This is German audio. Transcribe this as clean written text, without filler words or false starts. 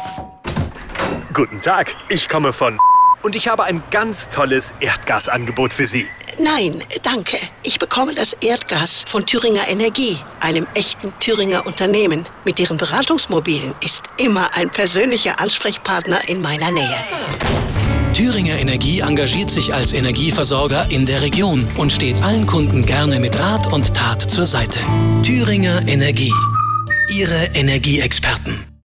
Guten Tag, ich komme von und ich habe ein ganz tolles Erdgasangebot für Sie. Nein, danke. Ich bekomme das Erdgas von Thüringer Energie, einem echten Thüringer Unternehmen. Mit deren Beratungsmobilen ist immer ein persönlicher Ansprechpartner in meiner Nähe. Thüringer Energie engagiert sich als Energieversorger in der Region und steht allen Kunden gerne mit Rat und Tat zur Seite. Thüringer Energie. Ihre Energieexperten.